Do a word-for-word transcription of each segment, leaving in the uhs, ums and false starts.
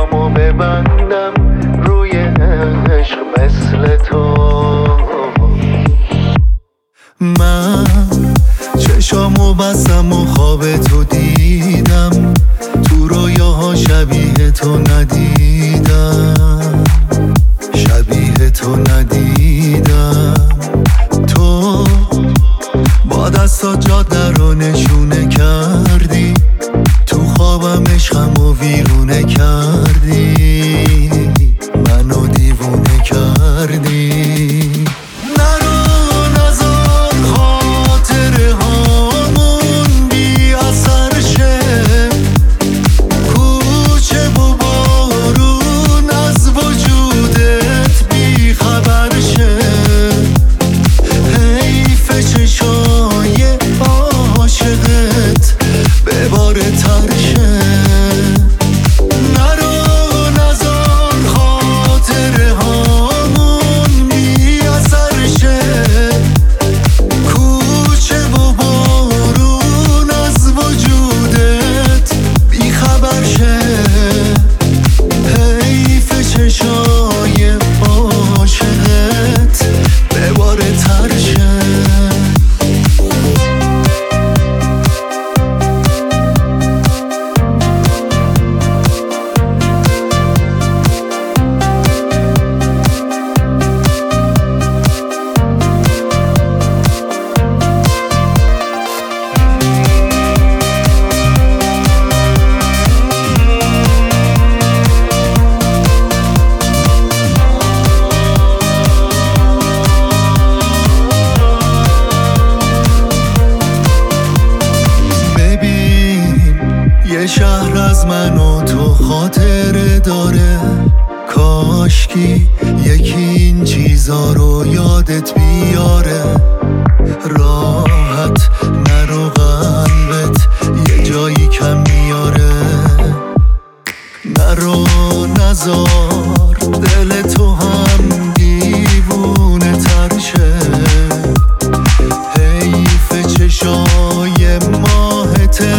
چشامو ببندم روی عشق مثل تو. من چشامو بستم و خواب تو دیدم، تو رویاها شبیه تو ندیدم، شبیه تو ندیدم. تو با دستا جاده رو نشونه کردی، تو خوابم عشقمو ویرونه کردی، منو دیوونه کردی. یه شهر از من و تو خاطره داره، کاشکی یکی این چیزا رو یادت بیاره. راحت نرو قلبت یه جایی کم میاره، نرو نزار دل تو هم دیوونه تر شه. حیف چشای ماهته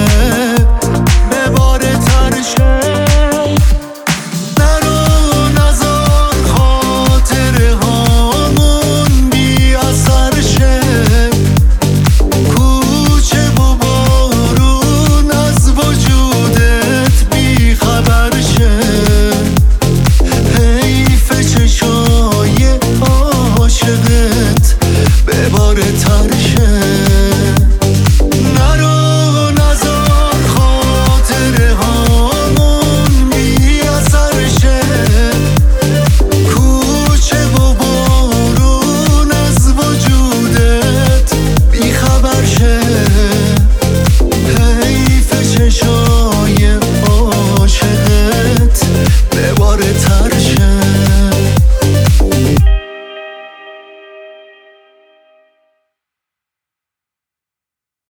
بباره ترشه.